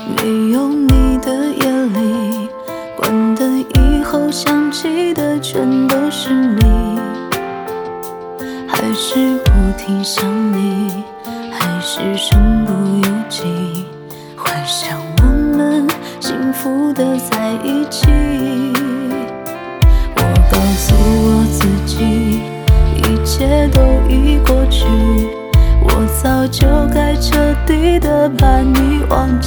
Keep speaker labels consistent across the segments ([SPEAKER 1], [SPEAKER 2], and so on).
[SPEAKER 1] 没有你的夜里，关灯以后想起的全都是你，还是不停想你，还是身不由己，幻想我们幸福的在一起。我告诉我自己，一切都已过去，我早就该彻底的把你忘记，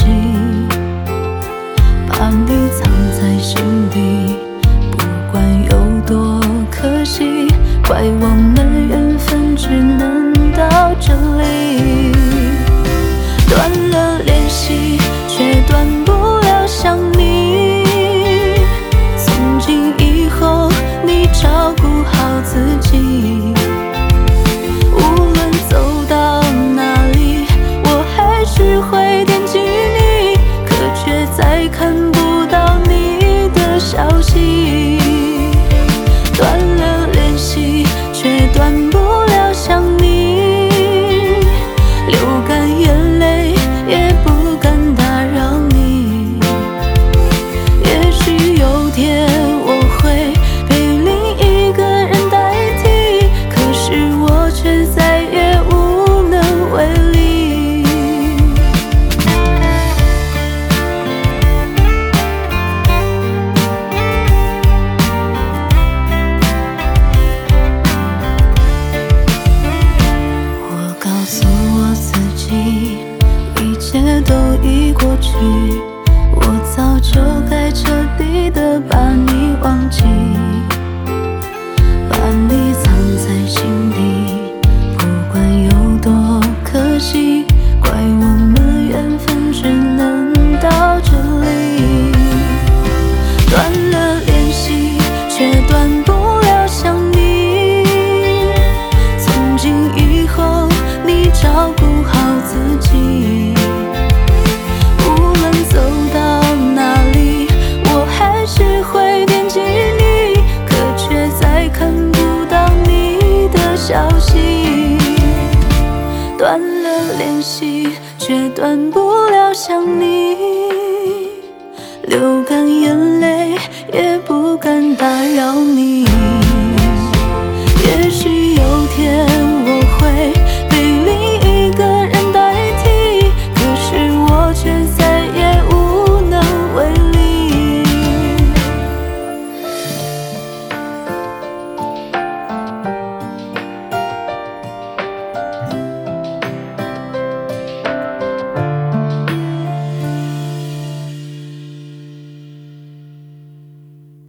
[SPEAKER 1] 把你藏在心底，不管有多可惜，怪我们缘分只能到这里。断了联系，却断不了想你，从今以后你照顾好自己，无论走到哪里，我还是会惦记你，可却再看不到你的消息。断了联系，却断不了想你，流干眼泪也不敢打扰你。也许有天我会被另一个人代替，可是我却再也无能为力。我告诉我自己，一切都已过去，我早就该彻底的把你忘记，把你藏在心底，不管有多可惜，怪我们缘分只能到这里。断了联系，却断不了想你，从今以后你照顾好自己，无论走到哪里，我还是会惦记你，可却再看不到你的消息。断了联系，却断不了想你，流干眼泪也不敢打扰你。